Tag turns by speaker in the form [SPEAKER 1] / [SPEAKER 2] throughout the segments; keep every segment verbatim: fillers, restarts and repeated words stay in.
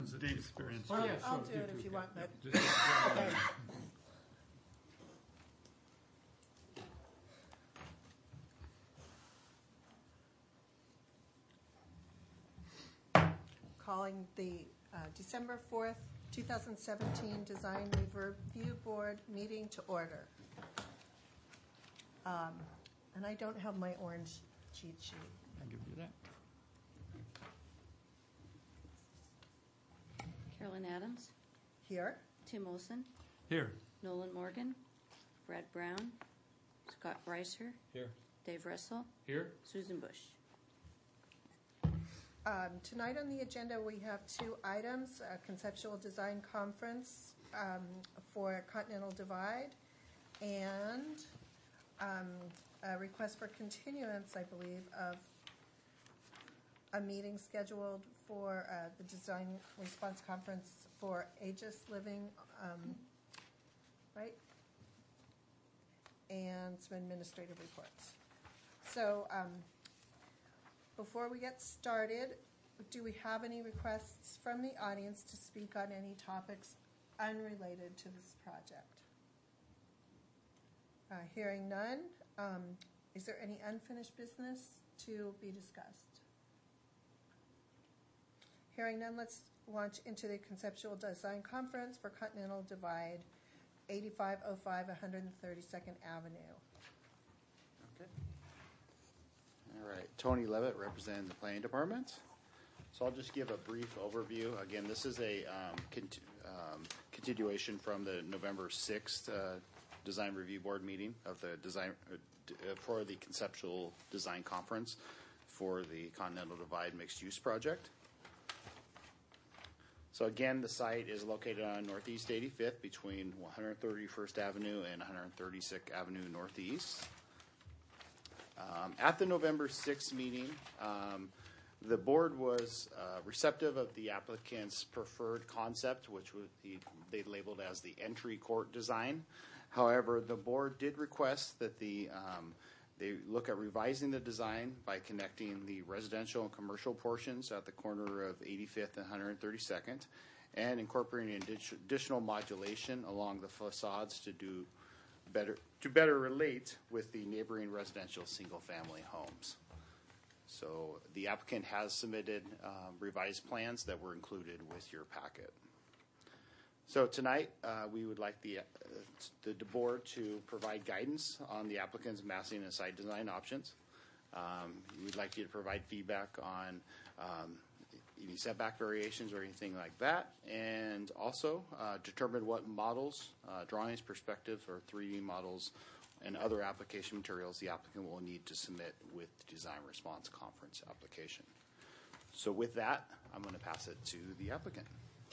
[SPEAKER 1] Date experience.
[SPEAKER 2] Oh, yeah,
[SPEAKER 3] I'll
[SPEAKER 2] sure,
[SPEAKER 3] do it
[SPEAKER 2] do
[SPEAKER 3] if
[SPEAKER 2] too.
[SPEAKER 3] you want, but
[SPEAKER 1] Just-
[SPEAKER 3] okay. Calling the uh, December fourth, two thousand seventeen Design Review Board meeting to order. Um, And I don't have my orange cheat sheet.
[SPEAKER 1] I'll give you that.
[SPEAKER 4] Carolyn Adams,
[SPEAKER 3] Here.
[SPEAKER 4] Tim Olson,
[SPEAKER 1] Here.
[SPEAKER 4] Nolan Morgan, Brad Brown, Scott Breiser,
[SPEAKER 2] Here.
[SPEAKER 4] Dave Russell,
[SPEAKER 2] Here.
[SPEAKER 4] Susan Bush.
[SPEAKER 3] Um, Tonight on the agenda, we have two items, a conceptual design conference um, for Continental Divide and um, a request for continuance, I believe, of a meeting scheduled for uh, the Design Response Conference for Aegis Living, um, right? And some administrative reports. So um, before we get started, do we have any requests from the audience to speak on any topics unrelated to this project? Uh, hearing none, um, is there any unfinished business to be discussed? Hearing none, let's launch into the Conceptual Design Conference for Continental Divide, eighty-five oh five one hundred thirty-second Avenue.
[SPEAKER 5] Okay. All right, Tony Levitt, representing the Planning Department. So I'll just give a brief overview. Again, this is a um, cont um, continuation from the November sixth uh, Design Review Board meeting of the design uh, d uh, for the Conceptual Design Conference for the Continental Divide Mixed Use Project. So again, the site is located on Northeast eighty-fifth between one hundred thirty-first Avenue and one hundred thirty-sixth Avenue Northeast. Um, at the November sixth meeting, um, the board was uh, receptive of the applicant's preferred concept, which would be, they labeled as the entry court design. However, the board did request that the um, they look at revising the design by connecting the residential and commercial portions at the corner of eighty-fifth and one hundred thirty-second, and incorporating additional modulation along the facades to do better to better relate with the neighboring residential single-family homes. So the applicant has submitted um, revised plans that were included with your packet. So tonight, uh, we would like the, uh, the board to provide guidance on the applicant's massing and site design options. Um, we would like you to provide feedback on um, any setback variations or anything like that, and also uh, determine what models, uh, drawings, perspectives, or three D models and other application materials the applicant will need to submit with the Design Response Conference application. So with that, I'm going to pass it to the applicant.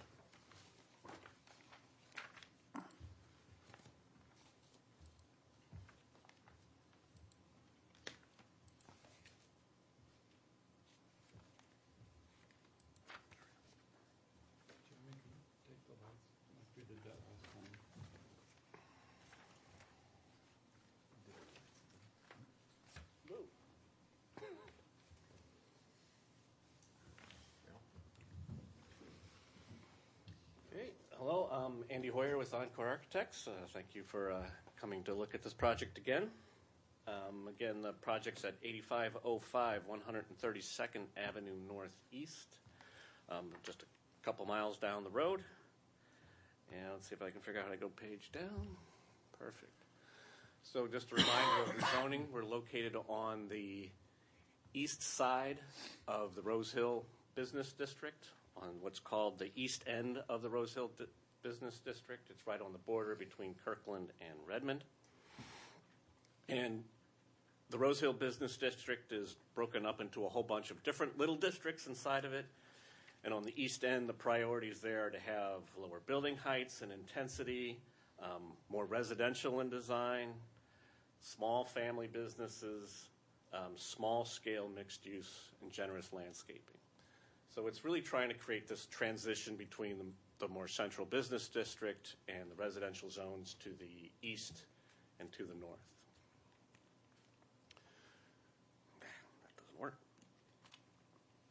[SPEAKER 6] Okay. Hello, I'm Andy Hoyer with Encore Architects. Uh, thank you for uh, coming to look at this project again. Um, again, the project's at eighty-five oh five one hundred thirty-second Avenue Northeast, um, just a couple miles down the road. And let's see if I can figure out how to go page down. Perfect. So just a reminder of the zoning, we're located on the east side of the Rose Hill Business District, on what's called the east end of the Rose Hill Di Business District. It's right on the border between Kirkland and Redmond. And the Rose Hill Business District is broken up into a whole bunch of different little districts inside of it. And on the east end, the priorities there are to have lower building heights and intensity, um, more residential in design, small family businesses, um, small scale mixed use, and generous landscaping. So it's really trying to create this transition between the, the more central business district and the residential zones to the east and to the north. That doesn't work.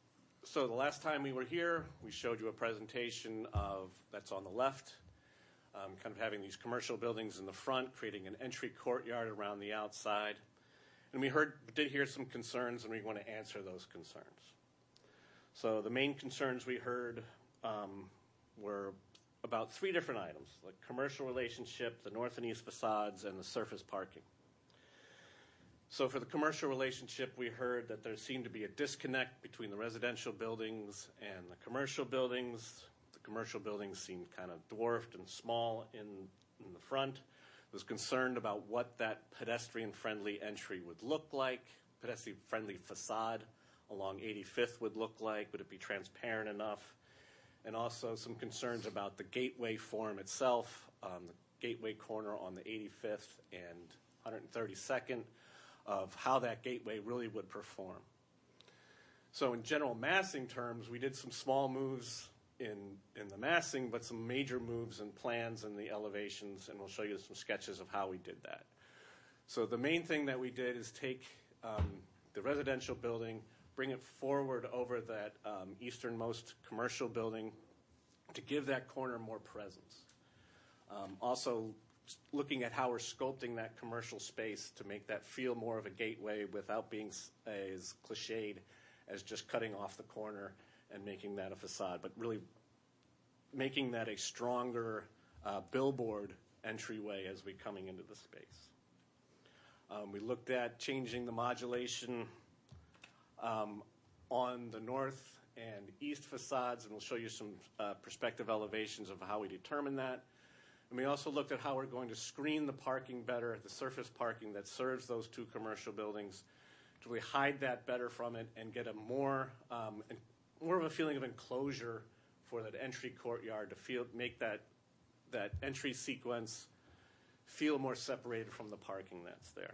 [SPEAKER 6] So the last time we were here, we showed you a presentation of, that's on the left, um, kind of having these commercial buildings in the front, creating an entry courtyard around the outside. And we heard, did hear some concerns, and we want to answer those concerns. So the main concerns we heard um, were about three different items: the commercial relationship, the north and east facades, and the surface parking. So for the commercial relationship, we heard that there seemed to be a disconnect between the residential buildings and the commercial buildings. The commercial buildings seemed kind of dwarfed and small in, in the front. Was concerned about what that pedestrian-friendly entry would look like, pedestrian-friendly facade along eighty-fifth would look like. Would it be transparent enough? And also some concerns about the gateway form itself, um, the gateway corner on the eighty-fifth and one hundred thirty-second, of how that gateway really would perform. So in general massing terms, we did some small moves in, in the massing, but some major moves in plans and the elevations, and we'll show you some sketches of how we did that. So the main thing that we did is take um, the residential building, bring it forward over that um, easternmost commercial building to give that corner more presence. Um, also, looking at how we're sculpting that commercial space to make that feel more of a gateway without being as cliched as just cutting off the corner and making that a facade, but really making that a stronger uh, billboard entryway as we're coming into the space. Um, we looked at changing the modulation um, on the north and east facades, and we'll show you some uh, perspective elevations of how we determine that. And we also looked at how we're going to screen the parking better, the surface parking that serves those two commercial buildings, to really hide that better from it and get a more, um, more of a feeling of enclosure for that entry courtyard to feel, make that, that entry sequence feel more separated from the parking that's there.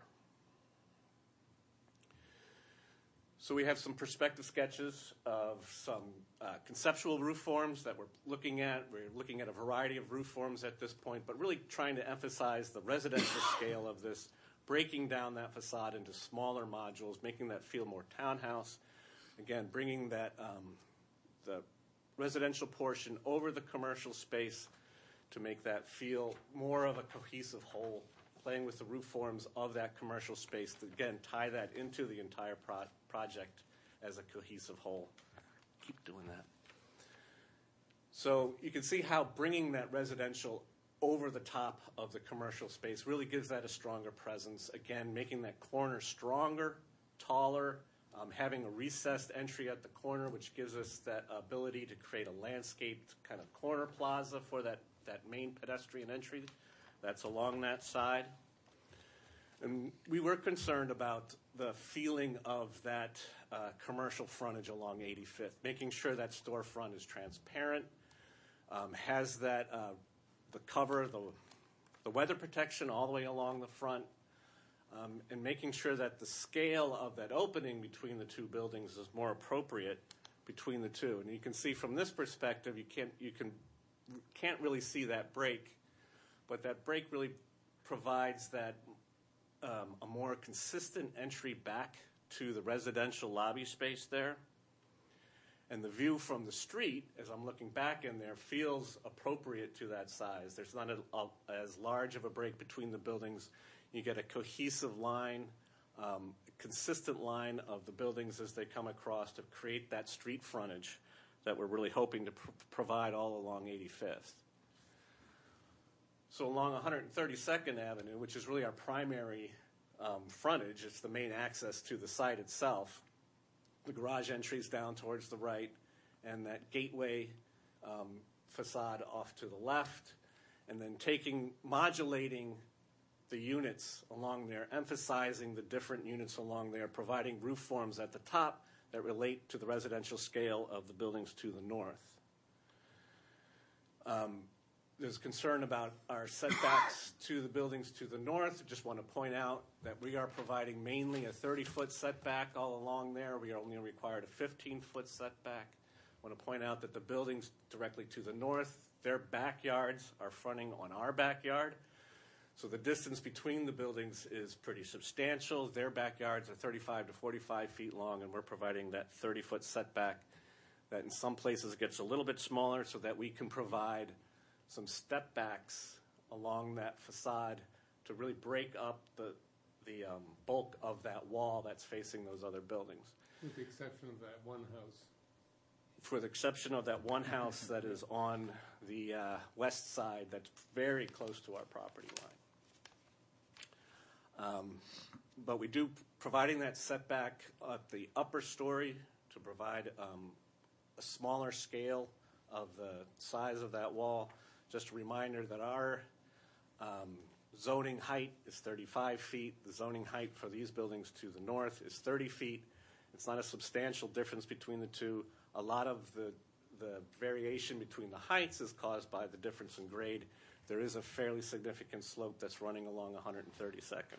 [SPEAKER 6] So we have some perspective sketches of some uh, conceptual roof forms that we're looking at. We're looking at a variety of roof forms at this point, but really trying to emphasize the residential scale of this, breaking down that facade into smaller modules, making that feel more townhouse. Again, bringing that um, the residential portion over the commercial space to make that feel more of a cohesive whole, playing with the roof forms of that commercial space to, again, tie that into the entire pro project as a cohesive whole. Keep doing that. So you can see how bringing that residential over the top of the commercial space really gives that a stronger presence. Again, making that corner stronger, taller, um, having a recessed entry at the corner, which gives us that ability to create a landscaped kind of corner plaza for that, that main pedestrian entry that's along that side. And we were concerned about the feeling of that uh, commercial frontage along eighty-fifth, making sure that storefront is transparent, um, has that uh, the cover, the, the weather protection all the way along the front, um, and making sure that the scale of that opening between the two buildings is more appropriate between the two. And you can see from this perspective, you can't, you can, can't really see that break, but that break really provides that um, a more consistent entry back to the residential lobby space there. And the view from the street, as I'm looking back in there, feels appropriate to that size. There's not a, a, as large of a break between the buildings. You get a cohesive line, um, a consistent line of the buildings as they come across to create that street frontage that we're really hoping to pr provide all along eighty-fifth. So along one hundred thirty-second Avenue, which is really our primary um, frontage, it's the main access to the site itself. The garage entries down towards the right, and that gateway um, facade off to the left, and then taking, modulating the units along there, emphasizing the different units along there, providing roof forms at the top that relate to the residential scale of the buildings to the north. Um, There's concern about our setbacks to the buildings to the north. I just want to point out that we are providing mainly a thirty-foot setback all along there. We are only required a fifteen-foot setback. I want to point out that the buildings directly to the north, their backyards are fronting on our backyard. So the distance between the buildings is pretty substantial. Their backyards are thirty-five to forty-five feet long, and we're providing that thirty-foot setback that in some places it gets a little bit smaller so that we can provide some step backs along that facade to really break up the, the um, bulk of that wall that's facing those other buildings.
[SPEAKER 1] With the exception of that one house.
[SPEAKER 6] For the exception of that one house that is on the uh, west side that's very close to our property line. Um, but we do, providing that setback at the upper story to provide um, a smaller scale of the size of that wall. Just a reminder that our um, zoning height is thirty-five feet. The zoning height for these buildings to the north is thirty feet. It's not a substantial difference between the two. A lot of the, the variation between the heights is caused by the difference in grade. There is a fairly significant slope that's running along one hundred thirty-second.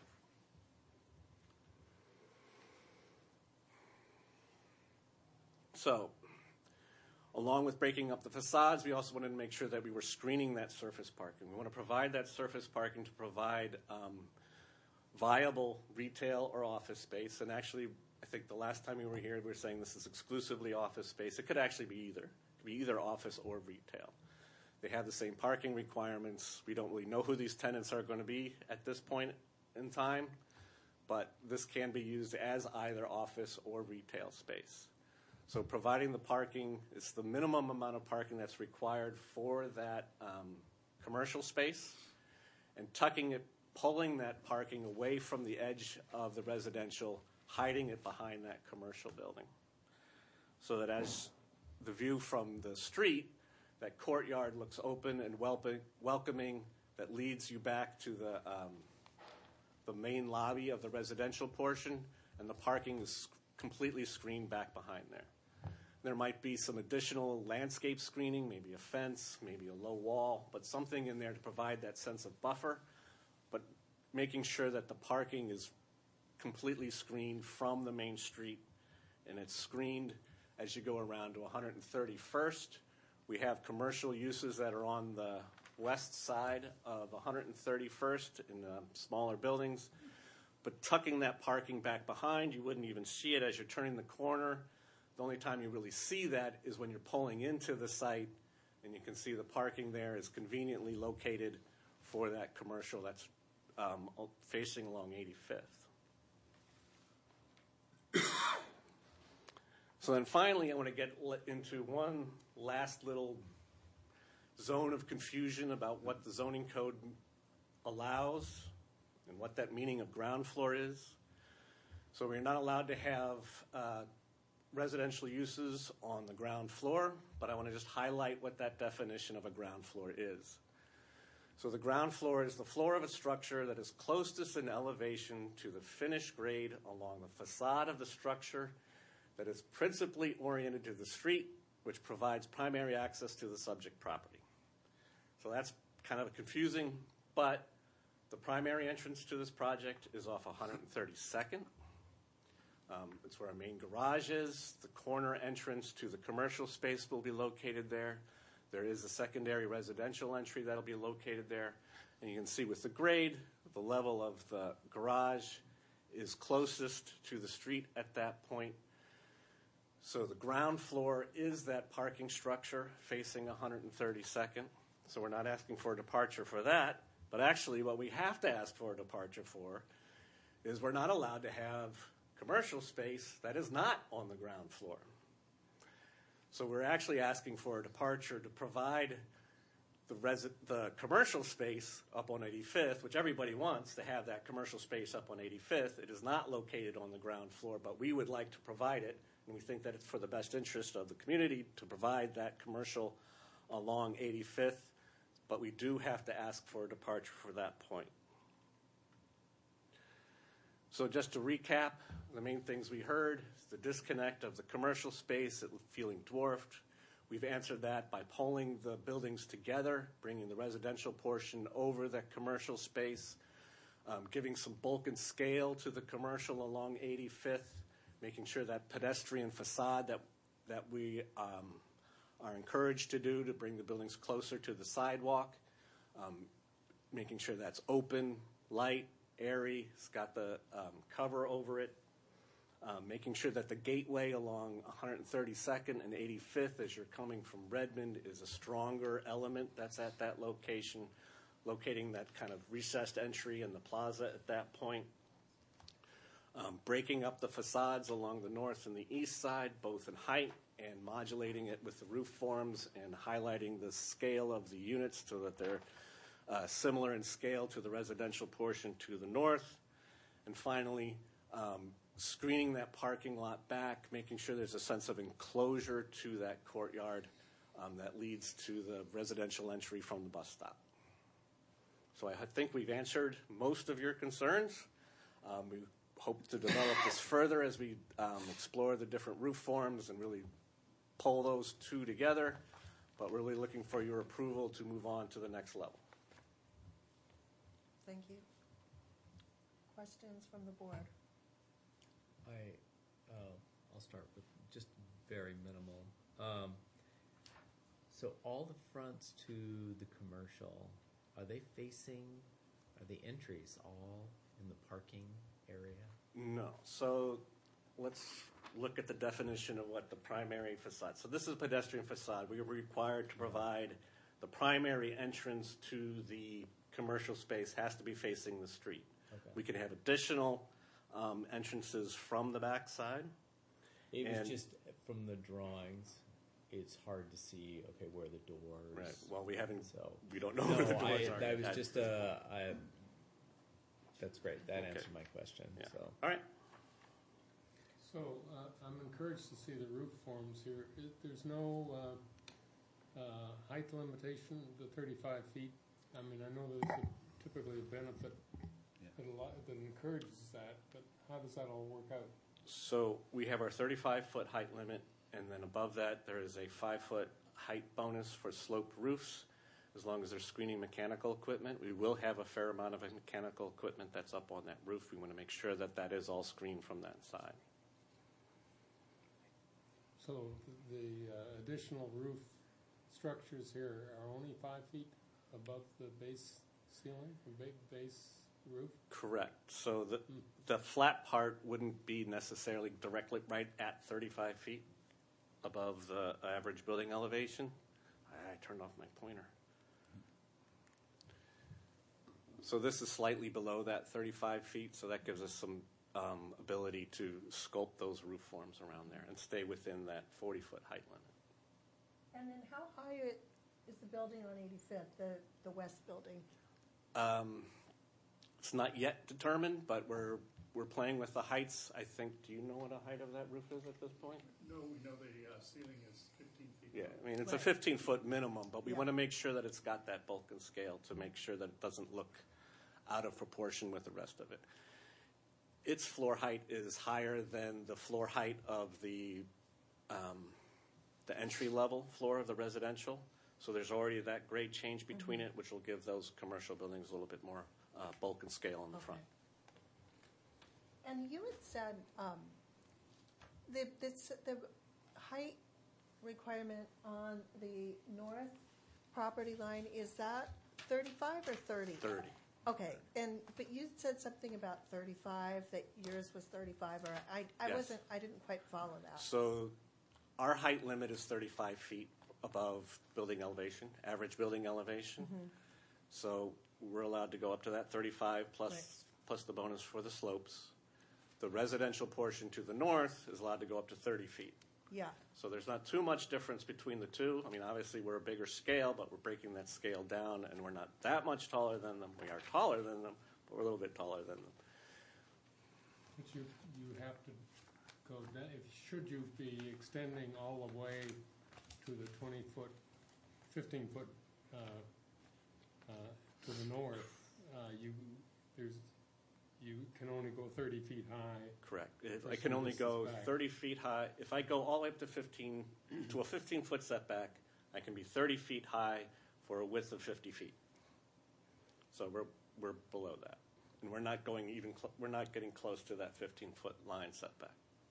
[SPEAKER 6] So, along with breaking up the facades, we also wanted to make sure that we were screening that surface parking. We want to provide that surface parking to provide um, viable retail or office space. And actually, I think the last time we were here, we were saying this is exclusively office space. It could actually be either. It could be either office or retail. They have the same parking requirements. We don't really know who these tenants are going to be at this point in time, but this can be used as either office or retail space. So providing the parking is the minimum amount of parking that's required for that um, commercial space, and tucking it, pulling that parking away from the edge of the residential, hiding it behind that commercial building. So that as the view from the street, that courtyard looks open and welp- welcoming, that leads you back to the, um, the main lobby of the residential portion, and the parking is completely screened back behind there. There might be some additional landscape screening, maybe a fence, maybe a low wall, but something in there to provide that sense of buffer, but making sure that the parking is completely screened from the main street, and it's screened as you go around to one hundred thirty-first. We have commercial uses that are on the west side of one hundred thirty-first in uh, smaller buildings, but tucking that parking back behind, you wouldn't even see it as you're turning the corner. The only time you really see that is when you're pulling into the site, and you can see the parking there is conveniently located for that commercial that's um, facing along eighty-fifth. So then finally, I want to get into one last little zone of confusion about what the zoning code allows and what that meaning of ground floor is. So we're not allowed to have uh, residential uses on the ground floor, but I want to just highlight what that definition of a ground floor is. So the ground floor is the floor of a structure that is closest in elevation to the finished grade along the facade of the structure, that is principally oriented to the street, which provides primary access to the subject property. So that's kind of confusing, but the primary entrance to this project is off one hundred thirty-second. Um, it's where our main garage is. The corner entrance to the commercial space will be located there. There is a secondary residential entry that'll be located there. And you can see with the grade, the level of the garage is closest to the street at that point. So the ground floor is that parking structure facing one hundred thirty-second. So we're not asking for a departure for that. But actually what we have to ask for a departure for is we're not allowed to have commercial space that is not on the ground floor. So we're actually asking for a departure to provide the, resi- the commercial space up on eighty-fifth, which everybody wants to have that commercial space up on eighty-fifth. It is not located on the ground floor, but we would like to provide it, and we think that it's for the best interest of the community to provide that commercial along eighty-fifth, but we do have to ask for a departure for that point. So just to recap, the main things we heard is the disconnect of the commercial space feeling dwarfed. We've answered that by pulling the buildings together, bringing the residential portion over the commercial space, um, giving some bulk and scale to the commercial along eighty-fifth, making sure that pedestrian facade that, that we um, are encouraged to do to bring the buildings closer to the sidewalk, um, making sure that's open, light, airy, it's got the um, cover over it. Um, making sure that the gateway along one hundred thirty-second and eighty-fifth as you're coming from Redmond is a stronger element that's at that location, locating that kind of recessed entry in the plaza at that point. Um, breaking up the facades along the north and the east side, both in height and modulating it with the roof forms and highlighting the scale of the units so that they're uh, similar in scale to the residential portion to the north. And finally, um, screening that parking lot back, making sure there's a sense of enclosure to that courtyard um, that leads to the residential entry from the bus stop. So I think we've answered most of your concerns. Um, we hope to develop this further as we um, explore the different roof forms and really pull those two together, but we're really looking for your approval to move on to the next level.
[SPEAKER 3] Thank you. Questions from the board?
[SPEAKER 2] I, uh, I'll start with just very minimal. Um, so all the fronts to the commercial, are they facing, are the entries all in the parking area?
[SPEAKER 6] No. So let's look at the definition of what the primary facade. So this is a pedestrian facade. We are required to provide the primary entrance to the commercial space has to be facing the street.
[SPEAKER 2] Okay.
[SPEAKER 6] We can have additional um, entrances from the backside.
[SPEAKER 2] It was
[SPEAKER 6] And-
[SPEAKER 2] just from the drawings, it's hard to see, okay, where the doors.
[SPEAKER 6] Right. Well, we haven't.
[SPEAKER 2] So,
[SPEAKER 6] We don't know
[SPEAKER 2] no,
[SPEAKER 6] where the doors
[SPEAKER 2] I,
[SPEAKER 6] are.
[SPEAKER 2] that was
[SPEAKER 6] yet.
[SPEAKER 2] just a, I, that's great. That
[SPEAKER 6] Okay.
[SPEAKER 2] answered my question.
[SPEAKER 6] Yeah.
[SPEAKER 2] So,
[SPEAKER 6] All right.
[SPEAKER 1] So uh, I'm encouraged to see the roof forms here. It- There's no uh, uh, height limitation, the thirty-five feet. I mean, I know there's a- typically a benefit that a lot, that encourages that, but how does that all work out?
[SPEAKER 6] So we have our thirty-five foot height limit, and then above that, there is a five foot height bonus for sloped roofs, as long as there's screening mechanical equipment. We will have a fair amount of mechanical equipment that's up on that roof. We want to make sure that that is all screened from that side.
[SPEAKER 1] So the uh, additional roof structures here are only five feet above the base ceiling, the big base roof?
[SPEAKER 6] Correct. So the, the flat part wouldn't be necessarily directly right at thirty-five feet above the average building elevation. I, I turned off my pointer. So this is slightly below that thirty-five feet, so that gives us some um, ability to sculpt those roof forms around there and stay within that forty foot height limit.
[SPEAKER 3] And then how high it- is the building on eighty-fifth, the, the west building?
[SPEAKER 6] Um, it's not yet determined, but we're we're playing with the heights. I think. Do you know what a height of that roof is at this point?
[SPEAKER 7] No, we know the uh, ceiling is fifteen feet.
[SPEAKER 6] Yeah, I mean it's
[SPEAKER 3] Right.
[SPEAKER 6] a fifteen foot minimum, but we
[SPEAKER 3] Yeah.
[SPEAKER 6] want to make sure that it's got that bulk and scale to make sure that it doesn't look out of proportion with the rest of it. Its floor height is higher than the floor height of the um, the entry level floor of the residential. So there's already that grade change between it, which will give those commercial buildings a little bit more uh, bulk and scale in the front.
[SPEAKER 3] Okay. And you had said um, the, this, the height requirement on the north property line, is that thirty-five or thirty?
[SPEAKER 6] thirty.
[SPEAKER 3] Okay, and, but you said something about thirty-five, that yours was thirty-five, or I, I
[SPEAKER 6] Yes.
[SPEAKER 3] wasn't, I didn't quite follow that.
[SPEAKER 6] So our height limit is thirty-five feet above building elevation, average building elevation.
[SPEAKER 3] Mm-hmm.
[SPEAKER 6] So we're allowed to go up to that thirty-five plus,
[SPEAKER 3] Right.
[SPEAKER 6] plus the bonus for the slopes. The residential portion to the north is allowed to go up to thirty feet.
[SPEAKER 3] Yeah,
[SPEAKER 6] So there's not too much difference between the two. I mean, obviously, we're a bigger scale, but we're breaking that scale down, and we're not that much taller than them. We are taller than them, but we're a little bit taller than them.
[SPEAKER 1] But you, you have to go down, if, should you be extending all the way to the twenty-foot, fifteen-foot, uh, uh, to the north, uh, you, there's, you can only go thirty feet high.
[SPEAKER 6] Correct. If I
[SPEAKER 1] Versus
[SPEAKER 6] can only
[SPEAKER 1] this
[SPEAKER 6] go
[SPEAKER 1] is back.
[SPEAKER 6] thirty feet high. If I go all the way up to fifteen, to a fifteen-foot setback, I can be thirty feet high for a width of fifty feet. So we're, we're below that. And we're not going even, cl- we're not getting close to that fifteen-foot line setback.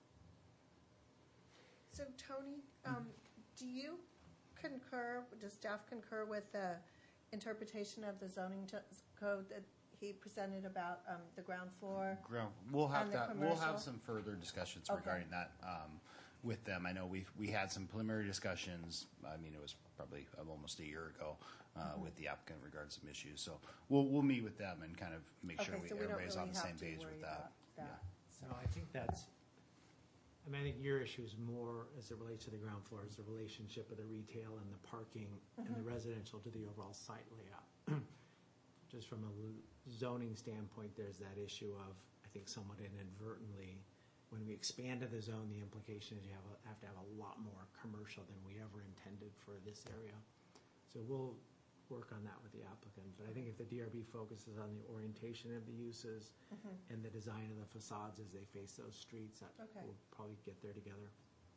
[SPEAKER 3] so Tony, um, do you concur, does staff concur with the interpretation of the zoning t- code that he presented about um, the ground floor.
[SPEAKER 5] Ground, we'll have
[SPEAKER 3] On the
[SPEAKER 5] that, we'll
[SPEAKER 3] commercial?
[SPEAKER 5] have some further discussions
[SPEAKER 3] Okay.
[SPEAKER 5] regarding that, um, with them. I know we've, we had some preliminary discussions, I mean, it was probably uh, almost a year ago, uh,
[SPEAKER 3] Mm-hmm.
[SPEAKER 5] with the applicant regarding some issues. So we'll, we'll meet with them and kind of make sure
[SPEAKER 3] Okay,
[SPEAKER 5] we,
[SPEAKER 3] so we don't
[SPEAKER 5] everybody's on
[SPEAKER 3] really
[SPEAKER 5] the
[SPEAKER 3] have
[SPEAKER 5] same
[SPEAKER 3] to
[SPEAKER 5] page
[SPEAKER 3] worry
[SPEAKER 5] with that.
[SPEAKER 3] about that.
[SPEAKER 8] So I think that's, I mean, I think your issue is more as it relates to the ground floor, is the relationship of the retail and the parking and the residential to the overall site layout. Just from a l- zoning standpoint, there's that issue of, I think somewhat inadvertently, when we expanded the zone, the implication is you have, a- have to have a lot more commercial than we ever intended for this area. So we'll work on that with the applicant, but I think if the D R B focuses on the orientation of the uses and the design of the facades as they face those streets, that
[SPEAKER 3] Okay.
[SPEAKER 8] we'll probably get there together.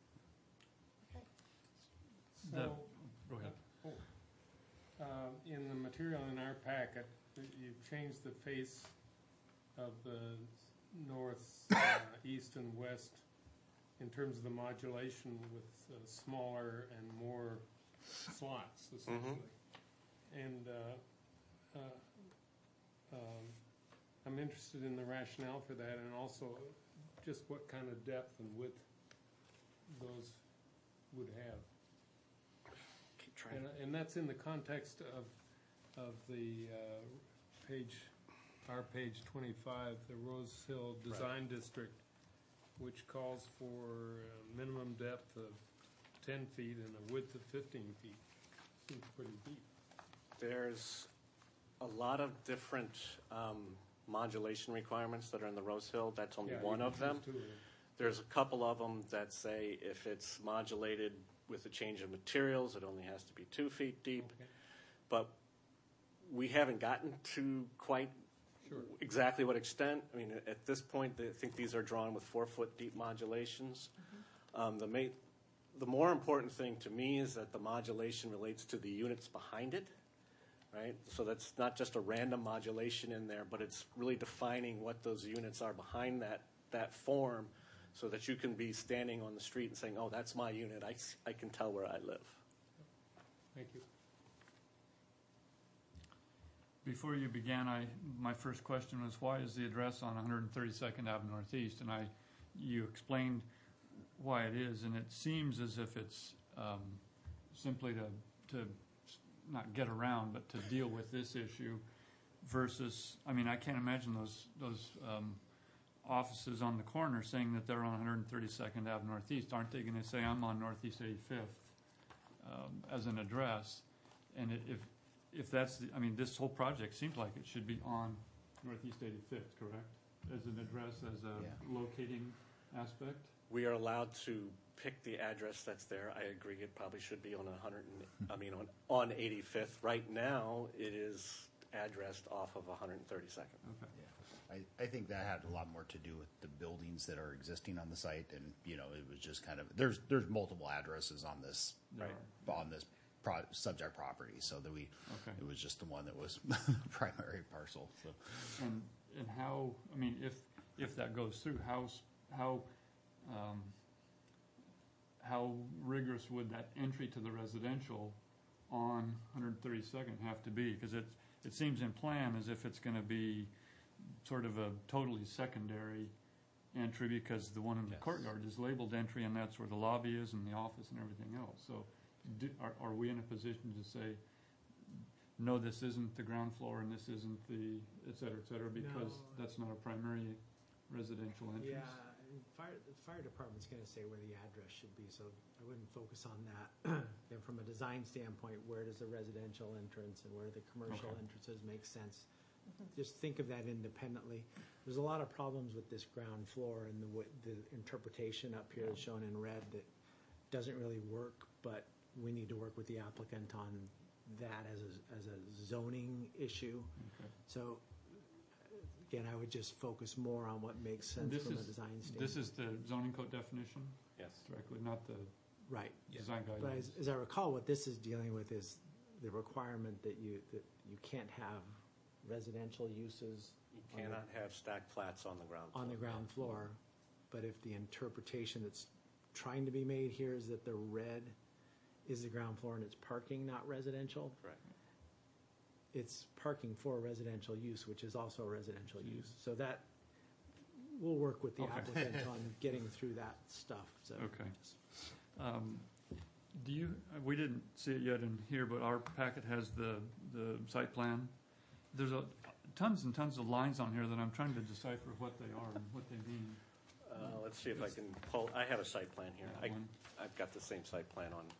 [SPEAKER 3] Okay.
[SPEAKER 1] So,
[SPEAKER 9] Go ahead.
[SPEAKER 1] oh, uh, in the material in our packet, you've changed the face of the north, uh, east, and west in terms of the modulation with uh, smaller and more slots, essentially. And uh, uh, um, I'm interested in the rationale for that, and also just what kind of depth and width those would have.
[SPEAKER 6] Keep trying.
[SPEAKER 1] And, and that's in the context of, of the uh, page, our page twenty-five, the Rose Hill Design District, which calls for a minimum depth of ten feet and a width of fifteen feet. Seems pretty deep.
[SPEAKER 6] There's a lot of different um, modulation requirements that are in the Rose Hill. That's only
[SPEAKER 1] Yeah, you
[SPEAKER 6] one
[SPEAKER 1] can
[SPEAKER 6] of them.
[SPEAKER 1] choose two of them.
[SPEAKER 6] There's a couple of them that say if it's modulated with a change of materials, it only has to be two feet deep.
[SPEAKER 1] Okay.
[SPEAKER 6] But we haven't gotten to quite
[SPEAKER 1] Sure.
[SPEAKER 6] exactly what extent. I mean, at this point, I think these are drawn with four-foot deep modulations. Um, the ma- the more important thing to me is that the modulation relates to the units behind it, right? So that's not just a random modulation in there, but it's really defining what those units are behind that, that form so that you can be standing on the street and saying, oh, that's my unit. I, s- I can tell where I live.
[SPEAKER 1] Thank you.
[SPEAKER 9] Before you began, I, my first question was, why is the address on one hundred thirty-second Avenue Northeast? And I, you explained why it is, and it seems as if it's um, simply to, to s- not get around, but to deal with this issue versus, I mean, I can't imagine those, those um, offices on the corner saying that they're on one hundred thirty-second Avenue Northeast. Aren't they going to say, I'm on Northeast eighty-fifth um, as an address? And it- if, if that's, the, I mean, this whole project seems like it should be on Northeast eighty-fifth, correct? As an address, as a
[SPEAKER 5] Yeah.
[SPEAKER 9] locating aspect?
[SPEAKER 6] We are allowed to pick the address that's there. I agree, it probably should be on a hundred, and- I mean, on, on eighty-fifth. Right now, it is addressed off of one hundred thirty-second.
[SPEAKER 9] Okay.
[SPEAKER 5] I, I think that had a lot more to do with the buildings that are existing on the site, and, you know, it was just kind of, there's, there's multiple addresses on this,
[SPEAKER 9] There
[SPEAKER 6] Right.
[SPEAKER 5] on this pro, subject property, so that we,
[SPEAKER 9] Okay.
[SPEAKER 5] it was just the one that was primary parcel, so.
[SPEAKER 9] And, and how, I mean, if, if that goes through, how, s- how, um, how rigorous would that entry to the residential on one hundred thirty-second have to be? Because it, it seems in plan as if it's gonna be sort of a totally secondary entry, because the one in the
[SPEAKER 2] Yes.
[SPEAKER 9] courtyard is labeled entry, and that's where the lobby is and the office and everything else. So, do, are, are we in a position to say, no, this isn't the ground floor and this isn't the et cetera, et cetera, because
[SPEAKER 8] No.
[SPEAKER 9] that's not a primary residential
[SPEAKER 8] Yeah,
[SPEAKER 9] entrance?
[SPEAKER 8] and fire, the fire department's gonna say where the address should be, so I wouldn't focus on that. Then from a design standpoint, where does the residential entrance and where do the commercial
[SPEAKER 9] Okay.
[SPEAKER 8] entrances make sense? Just think of that independently. There's a lot of problems with this ground floor and the, wa- the interpretation up here is shown in red that doesn't really work, but we need to work with the applicant on that as a, as a zoning issue.
[SPEAKER 9] Okay.
[SPEAKER 8] So, again, I would just focus more on what makes sense
[SPEAKER 9] This
[SPEAKER 8] from a
[SPEAKER 9] is-
[SPEAKER 8] design standpoint.
[SPEAKER 9] This is the zoning code definition
[SPEAKER 6] Yes.
[SPEAKER 9] directly, not the
[SPEAKER 8] Right.
[SPEAKER 9] design
[SPEAKER 8] But as,
[SPEAKER 9] guidelines?
[SPEAKER 8] as I recall, what this is dealing with is the requirement that you, that you can't have residential uses
[SPEAKER 6] You
[SPEAKER 8] on the-
[SPEAKER 6] cannot have stacked flats on the ground floor.
[SPEAKER 8] on the ground floor. But if the interpretation that's trying to be made here is that the red is the ground floor and it's parking, not residential,
[SPEAKER 6] Correct.
[SPEAKER 8] it's parking for residential use, which is also residential use. So that, we'll work with the
[SPEAKER 9] Okay.
[SPEAKER 8] applicant on getting through that stuff, so.
[SPEAKER 9] Okay. Um, Do you, uh, we didn't see it yet in here, but our packet has the, the site plan. There's a, tons and tons of lines on here that I'm trying to decipher what they are and what they mean.
[SPEAKER 6] Uh, let's see if I can pull, I have a site plan here.
[SPEAKER 9] That
[SPEAKER 6] I,
[SPEAKER 9] one.
[SPEAKER 6] I've got the same site plan on,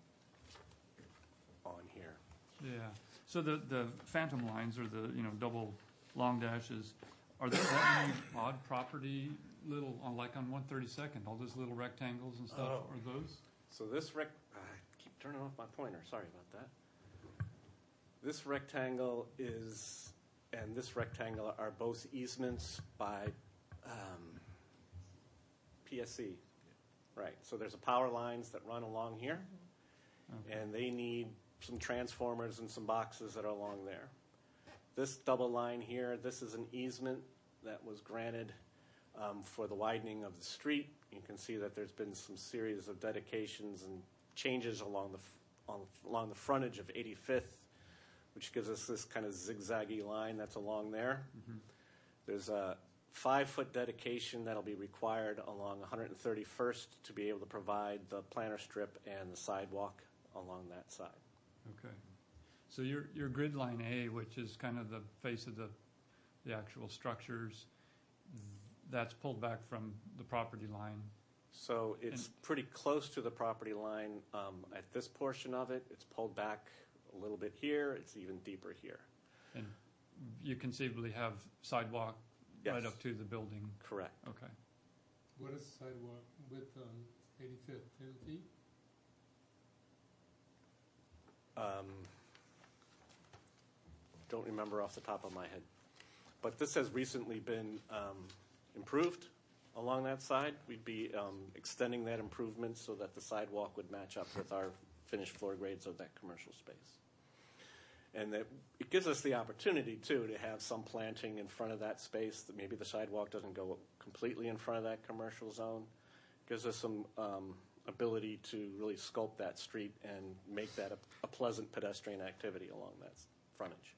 [SPEAKER 6] on here.
[SPEAKER 9] Yeah, so the, the phantom lines or the, you know, double long dashes, are there that many odd property, little, on- like on one thirty-second, all those little rectangles and stuff,
[SPEAKER 6] Oh.
[SPEAKER 9] are those?
[SPEAKER 6] So this rec, I keep turning off my pointer, sorry about that. This rectangle is, and this rectangle are both easements by um, P S C. Right, so there's a power lines that run along here,
[SPEAKER 9] Okay.
[SPEAKER 6] and they need some transformers and some boxes that are along there. This double line here, this is an easement that was granted um, for the widening of the street. You can see that there's been some series of dedications and changes along the f- on, along the frontage of eighty-fifth, which gives us this kind of zigzaggy line that's along there.
[SPEAKER 9] Mhm.
[SPEAKER 6] There's a five-foot dedication that'll be required along one hundred thirty-first to be able to provide the planter strip and the sidewalk along that side.
[SPEAKER 9] Okay. So your, your grid line A, which is kind of the face of the, the actual structures, that's pulled back from the property line.
[SPEAKER 6] So it's pretty close to the property line um, at this portion of it. It's pulled back a little bit here. It's even deeper here.
[SPEAKER 9] And you conceivably have sidewalk right
[SPEAKER 6] Yes.
[SPEAKER 9] up to the building.
[SPEAKER 6] Correct.
[SPEAKER 9] Okay.
[SPEAKER 1] What is sidewalk width on eighty-fifth, ten feet?
[SPEAKER 6] Um, don't remember off the top of my head. But this has recently been um, improved along that side. We'd be um, extending that improvement so that the sidewalk would match up with our finished floor grades of that commercial space. And that it gives us the opportunity, too, to have some planting in front of that space, that maybe the sidewalk doesn't go completely in front of that commercial zone. Gives us some um, ability to really sculpt that street and make that a, a pleasant pedestrian activity along that s- frontage.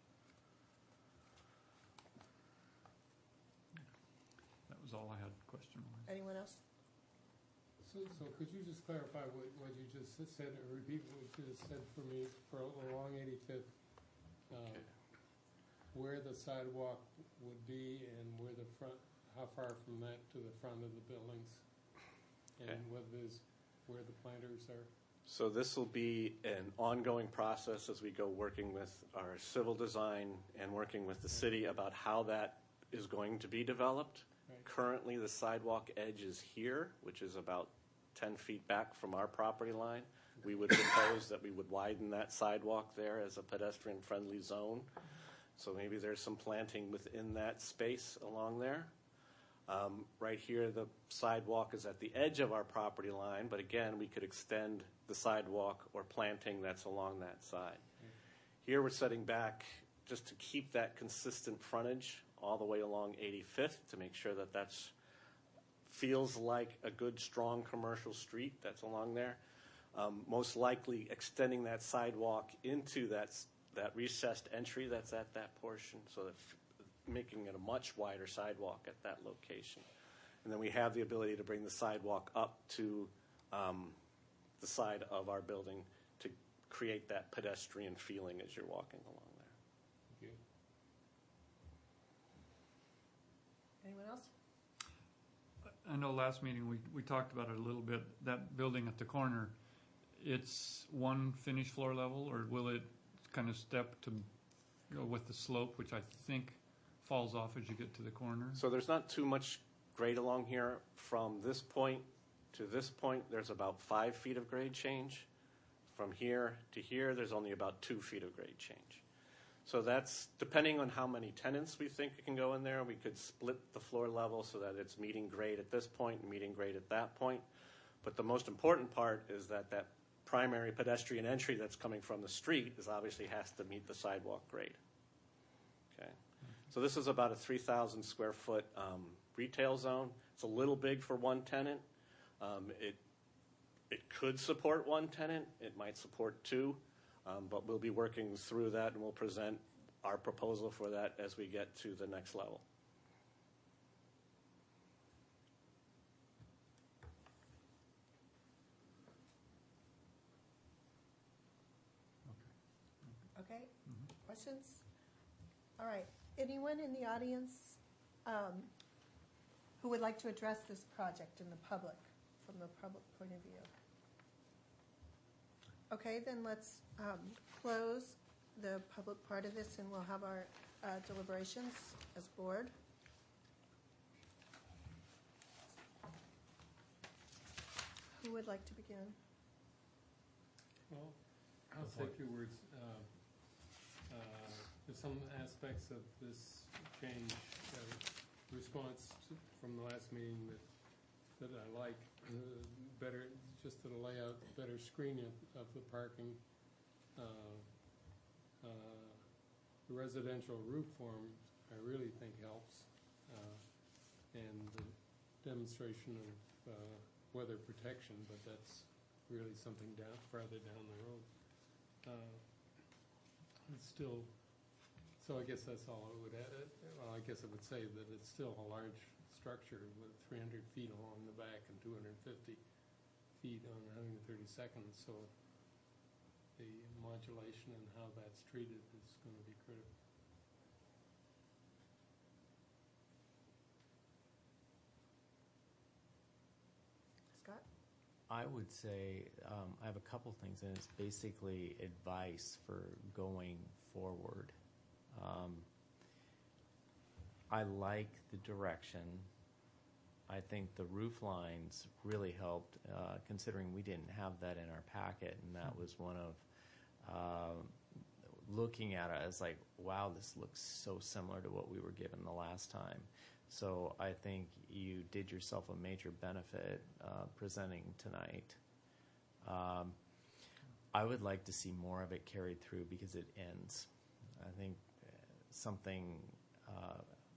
[SPEAKER 9] That was all I had question-wise.
[SPEAKER 3] Anyone else?
[SPEAKER 1] So, so could you just clarify what, what you just said, or repeat what you just said for me, for along eighty-fifth? uh,
[SPEAKER 6] Okay.
[SPEAKER 1] Where the sidewalk would be and where the front, how far from that to the front of the buildings? And
[SPEAKER 6] Okay.
[SPEAKER 1] whether there's, where the planters are?
[SPEAKER 6] So this will be an ongoing process as we go working with our civil design and working with the city about how that is going to be developed.
[SPEAKER 1] Right.
[SPEAKER 6] Currently, the sidewalk edge is here, which is about ten feet back from our property line. We would propose that we would widen that sidewalk there as a pedestrian-friendly zone. So maybe there's some planting within that space along there. Um, right here, the sidewalk is at the edge of our property line, but again, we could extend the sidewalk or planting that's along that side. Here, we're setting back just to keep that consistent frontage all the way along eighty-fifth to make sure that that's feels like a good, strong commercial street that's along there. Um, most likely extending that sidewalk into that, s- that recessed entry that's at that portion, so that f- making it a much wider sidewalk at that location. And then we have the ability to bring the sidewalk up to um, the side of our building to create that pedestrian feeling as you're walking along there.
[SPEAKER 1] Okay.
[SPEAKER 3] Anyone else?
[SPEAKER 9] I know last meeting, we, we talked about it a little bit, that building at the corner, it's one finished floor level, or will it kind of step to go with the slope, which I think falls off as you get to the corner?
[SPEAKER 6] So there's not too much grade along here. From this point to this point, there's about five feet of grade change. From here to here, there's only about two feet of grade change. So that's, depending on how many tenants we think can go in there, we could split the floor level so that it's meeting grade at this point and meeting grade at that point. But the most important part is that that primary pedestrian entry that's coming from the street is obviously has to meet the sidewalk grade. Okay. So this is about a three thousand square foot um, retail zone. It's a little big for one tenant. Um, it it could support one tenant. It might support two, um, but we'll be working through that, and we'll present our proposal for that as we get to the next level.
[SPEAKER 3] Okay, questions? All right, anyone in the audience um, who would like to address this project in the public, from the public point of view? Okay, then let's um, close the public part of this and we'll have our uh, deliberations as board. Who would like to begin?
[SPEAKER 1] Well, I'll say a few words. Uh, uh, There's some aspects of this change, uh, response to- from the last meeting that, that I like. Uh, Better, just the layout, better screening of the parking. Uh, uh, The residential roof form, I really think helps. Uh, And the demonstration of uh, weather protection, but that's really something down, farther down the road. Uh, It's still, so I guess that's all I would add. Well, I guess I would say that it's still a large structure with three hundred feet along the back and two hundred fifty feet on one hundred thirty-second, so the modulation and how that's treated is going to be critical.
[SPEAKER 3] Scott?
[SPEAKER 2] I would say um, I have a couple things, and it's basically advice for going forward. Um, I like the direction. I think the roof lines really helped, uh, considering we didn't have that in our packet, and that was one of uh, looking at it as like, wow, this looks so similar to what we were given the last time. So I think you did yourself a major benefit uh, presenting tonight. Um, I would like to see more of it carried through because it ends. I think something, uh,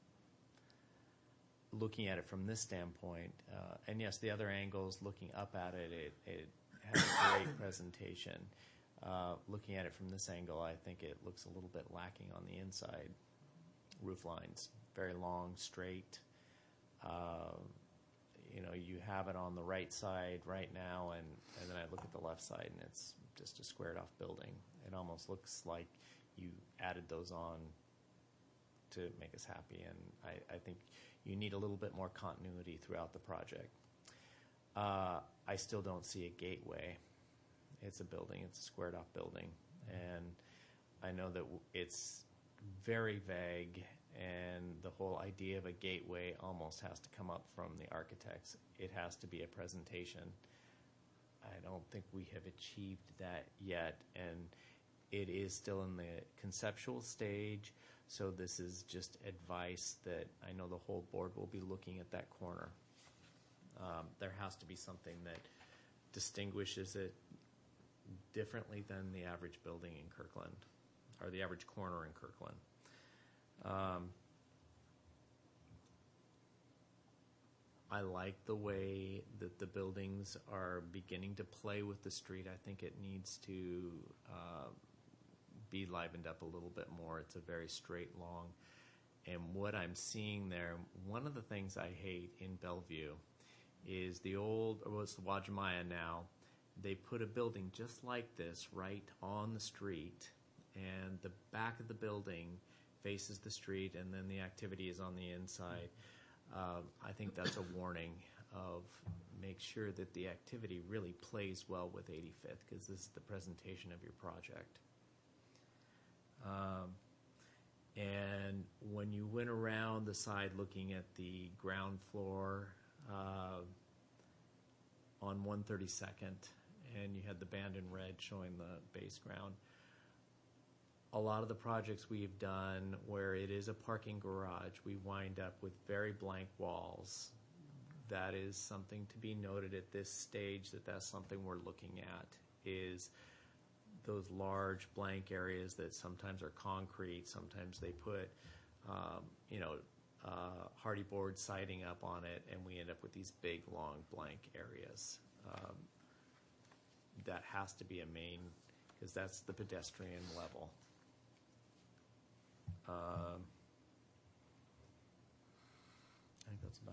[SPEAKER 2] looking at it from this standpoint, uh, and yes, the other angles, looking up at it, it, it has a great presentation. Uh, looking at it from this angle, I think it looks a little bit lacking on the inside. Roof lines, very long, straight. Uh, you know, you have it on the right side right now, and, and then I look at the left side, and it's just a squared off building. It almost looks like you added those on to make us happy, and I, I think you need a little bit more continuity throughout the project. Uh, I still don't see a gateway. It's a building, it's a squared off building, and I know that w- it's very vague, and the whole idea of a gateway almost has to come up from the architects. It has to be a presentation. I don't think we have achieved that yet, and it is still in the conceptual stage, so this is just advice that I know the whole board will be looking at that corner. Um, there has to be something that distinguishes it differently than the average building in Kirkland, or the average corner in Kirkland. Um, I like the way that the buildings are beginning to play with the street. I think it needs to uh, be livened up a little bit more. It's a very straight, long. And what I'm seeing there, one of the things I hate in Bellevue is the old, or what's the Wajimaya now, they put a building just like this right on the street, and the back of the building faces the street, and then the activity is on the inside. Uh, I think that's a warning of make sure that the activity really plays well with eighty-fifth, because this is the presentation of your project. Um, and when you went around the side looking at the ground floor uh, on one thirty-second, and you had the band in red showing the base ground, a lot of the projects we've done where it is a parking garage, we wind up with very blank walls. That is something to be noted at this stage, that that's something we're looking at, is those large blank areas that sometimes are concrete, sometimes they put, um, you know, uh, hardy board siding up on it, and we end up with these big, long, blank areas. Um, that has to be a main, because that's the pedestrian level.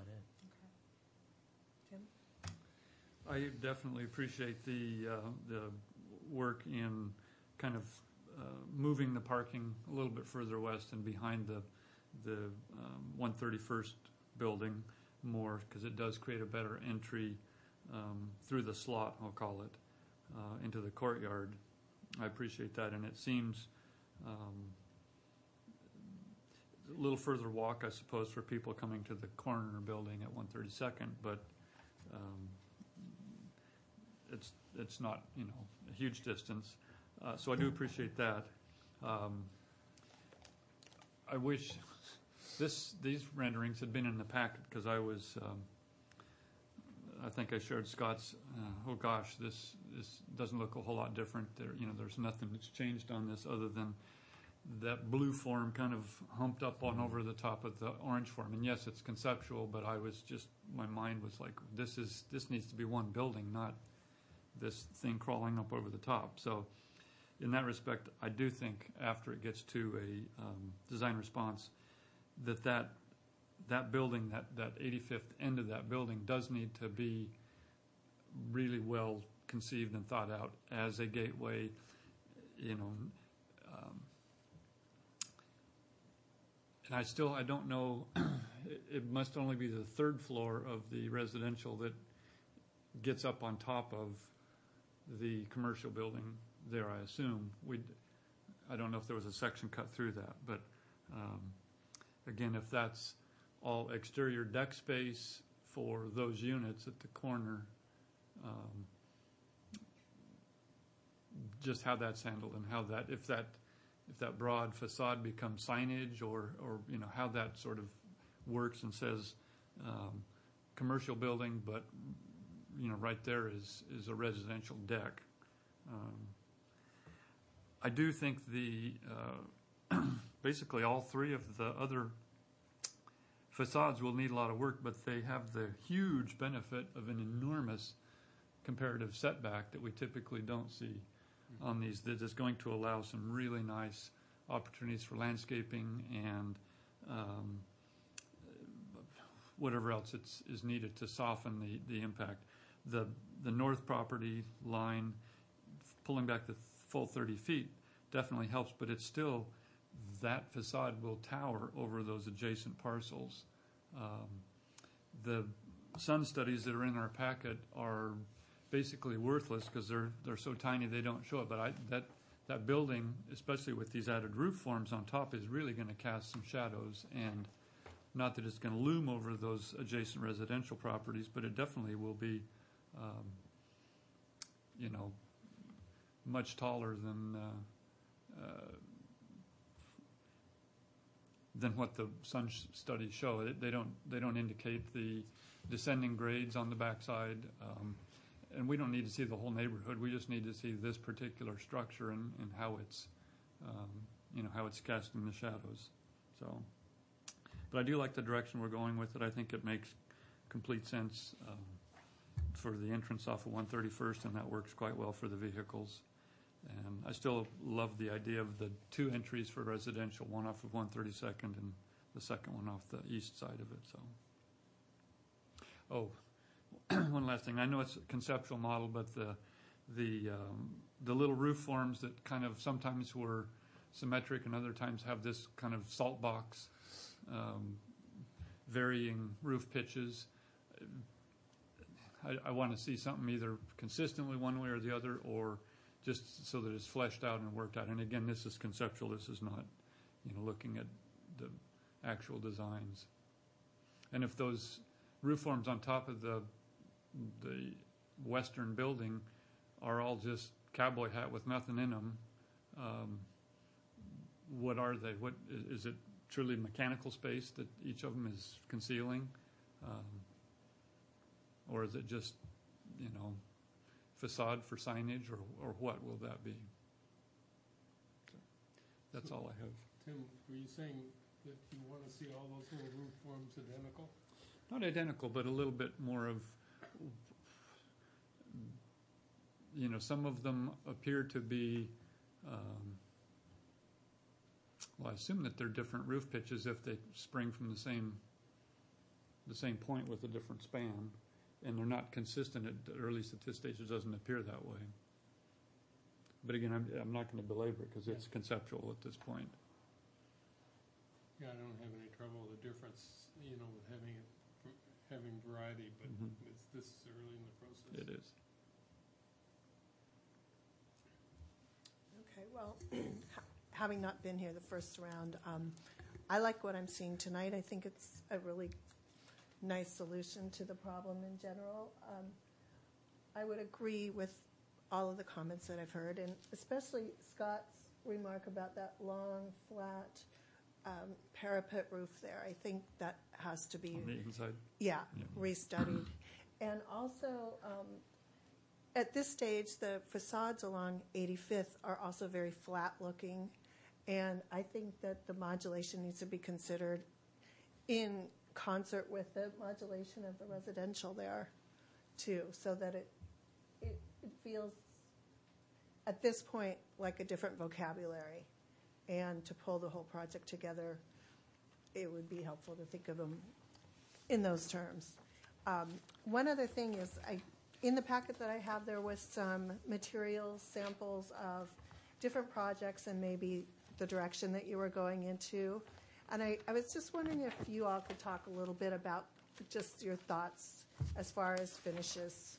[SPEAKER 2] about it.
[SPEAKER 3] Jim?
[SPEAKER 9] I definitely appreciate the, uh, the work in kind of uh, moving the parking a little bit further west and behind the, the um, one thirty-first building more, because it does create a better entry um, through the slot, I'll call it, uh, into the courtyard. I appreciate that, and it seems um, a little further walk, I suppose, for people coming to the corner building at one thirty-second, but um, it's it's not, you know, a huge distance. Uh, so I do appreciate that. Um, I wish this these renderings had been in the packet, because I was, um, I think I shared Scott's, uh, oh gosh, this this doesn't look a whole lot different. There, you know, there's nothing that's changed on this other than that blue form kind of humped up on over the top of the orange form. And yes, it's conceptual, but I was just, my mind was like, this is this needs to be one building, not this thing crawling up over the top. So in that respect, I do think after it gets to a um, design response, that that that building, that, that eighty-fifth end of that building does need to be really well conceived and thought out as a gateway, you know. Um, and I still, I don't know, it, it must only be the third floor of the residential that gets up on top of the commercial building there, I assume. We'd, I don't know if there was a section cut through that, but um, again, if that's all exterior deck space for those units at the corner, um, just how that's handled and how that, if that, if that broad facade becomes signage, or, or you know, how that sort of works and says um, commercial building, but you know, right there is is a residential deck. Um, I do think the uh, basically all three of the other facades will need a lot of work, but they have the huge benefit of an enormous comparative setback that we typically don't see on these, that is going to allow some really nice opportunities for landscaping and um, whatever else it's, is needed to soften the, the impact. The, the north property line, pulling back the full thirty feet, definitely helps, but it's still, that facade will tower over those adjacent parcels. Um, the sun studies that are in our packet are basically worthless because they're they're so tiny they don't show it. But I, that that building, especially with these added roof forms on top, is really going to cast some shadows. And not that it's going to loom over those adjacent residential properties, but it definitely will be, um, you know, much taller than. Uh, uh, than what the sun sh- studies show. They don't they don't indicate the descending grades on the backside, um, and we don't need to see the whole neighborhood. We just need to see this particular structure and, and how it's um, you know how it's casting the shadows. So, but I do like the direction we're going with it. I think it makes complete sense um, for the entrance off of one thirty-first, and that works quite well for the vehicles. And I still love the idea of the two entries for residential, one off of one thirty-second and the second one off the east side of it. So, oh, one last thing. I know it's a conceptual model, but the the um, the little roof forms that kind of sometimes were symmetric and other times have this kind of salt box, um, varying roof pitches. I, I want to see something either consistently one way or the other, or just so that it's fleshed out and worked out. And again, this is conceptual. This is not, you know, looking at the actual designs. And if those roof forms on top of the the western building are all just cowboy hat with nothing in them, um, what are they? What is, is it? Truly mechanical space that each of them is concealing, um, or is it just, you know, facade for signage, or, or what will that be? So that's all I have.
[SPEAKER 1] Tim, were you saying that you want to see all those little roof forms identical?
[SPEAKER 9] Not identical, but a little bit more of, you know, some of them appear to be, um, well, I assume that they're different roof pitches if they spring from the same the same point with a different span, and they're not consistent, at, or at least at this stage, it doesn't appear that way. But again, I'm, I'm not going to belabor it because it's conceptual at this point.
[SPEAKER 1] Yeah, I don't have any trouble with the difference, you know, with having it, having variety, but
[SPEAKER 9] Mhm.
[SPEAKER 1] it's, this is early in the process.
[SPEAKER 9] It is.
[SPEAKER 3] Okay, well, ha- having not been here the first round, um, I like what I'm seeing tonight. I think it's a really nice solution to the problem in general. Um, I would agree with all of the comments that I've heard, and especially Scott's remark about that long, flat um, parapet roof there. I think that has to be
[SPEAKER 9] On the inside.
[SPEAKER 3] yeah,
[SPEAKER 9] Yeah.
[SPEAKER 3] restudied. And also, um, at this stage, the facades along eighty-fifth are also very flat looking. And I think that the modulation needs to be considered in concert with the modulation of the residential there, too, so that it, it, it feels, at this point, like a different vocabulary. And to pull the whole project together, it would be helpful to think of them in those terms. Um, one other thing is, I, in the packet that I have, there was some materials, samples of different projects and maybe the direction that you were going into. And I, I was just wondering if you all could talk a little bit about just your thoughts as far as finishes.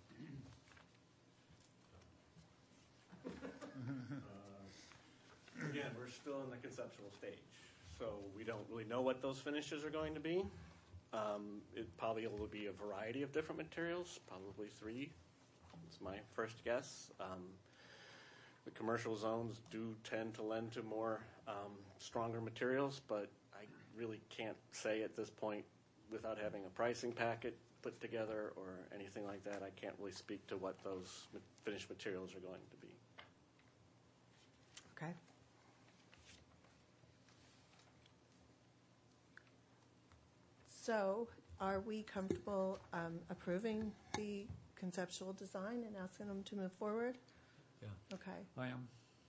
[SPEAKER 6] Again, we're still in the conceptual stage, so we don't really know what those finishes are going to be. Um, it probably will be a variety of different materials, probably three. It's my first guess. Um, the commercial zones do tend to lend to more um, stronger materials, but I really can't say at this point without having a pricing packet put together or anything like that. I can't really speak to what those ma- finished materials are going to be.
[SPEAKER 3] Okay. So, are we comfortable um, approving the conceptual design and asking them to move forward?
[SPEAKER 2] Yeah.
[SPEAKER 3] Okay.
[SPEAKER 9] I am.